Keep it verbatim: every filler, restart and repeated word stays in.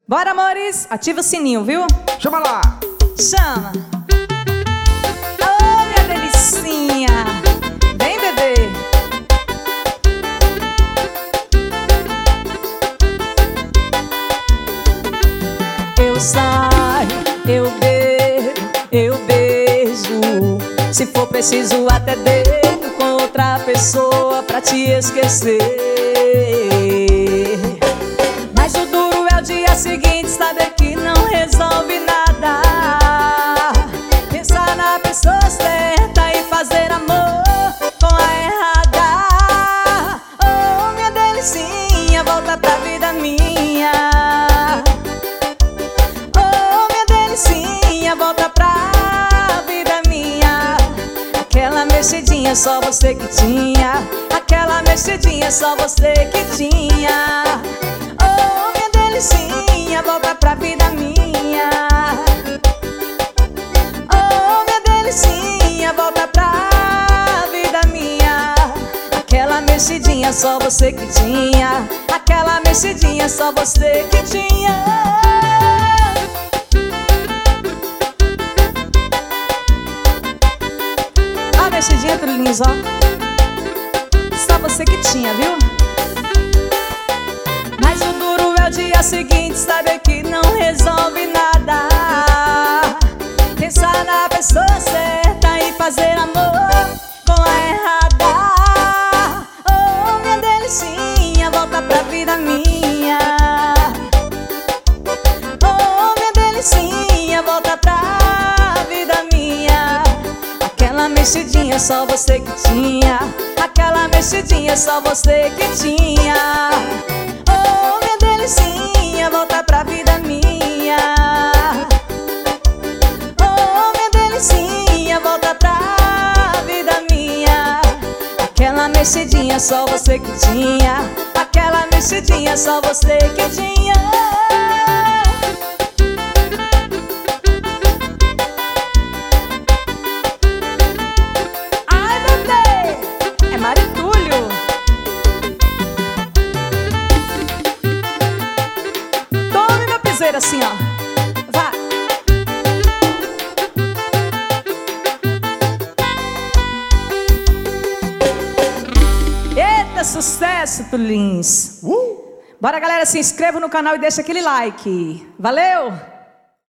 Bora, amores, ativa o sininho, viu? Chama lá! Chama! Ô, minha delicinha! Vem, bebê! Eu saio, eu bebo, eu beijo. Se for preciso até deito com outra pessoa pra te esquecer. Mas o duro é o dia seguinte saber que não resolve nada. Pensar na pessoa certa e fazer amor com a errada. Oh, minha delicinha, volta pra vida minha. Oh, minha delicinha, volta pra vida minha. Aquela mexidinha só você que tinha. Aquela mexidinha só você que tinha. Oh, minha delicinha, volta pra vida minha. Oh, minha delicinha, volta pra vida minha. Aquela mexidinha só você que tinha. Aquela mexidinha só você que tinha. A mexidinha, Trulinhos, ó. Só você que tinha, viu? Mas o duro é o dia seguinte saber que não resolve nada. Pensar na pessoa certa e fazer amor com a errada. Oh, minha delicinha, volta pra vida minha. Oh, minha delicinha, volta pra vida minha. Aquela mexidinha só você que tinha. Aquela mexidinha só você que tinha. Oh, minha delicinha, volta pra vida minha. Oh, minha delicinha, volta pra vida minha. Aquela mexidinha só você que tinha. Aquela mexidinha só você que tinha. Assim, ó, vai. Eita, sucesso, Tulins. uh. Bora, galera, se inscreva no canal e deixa aquele like. Valeu!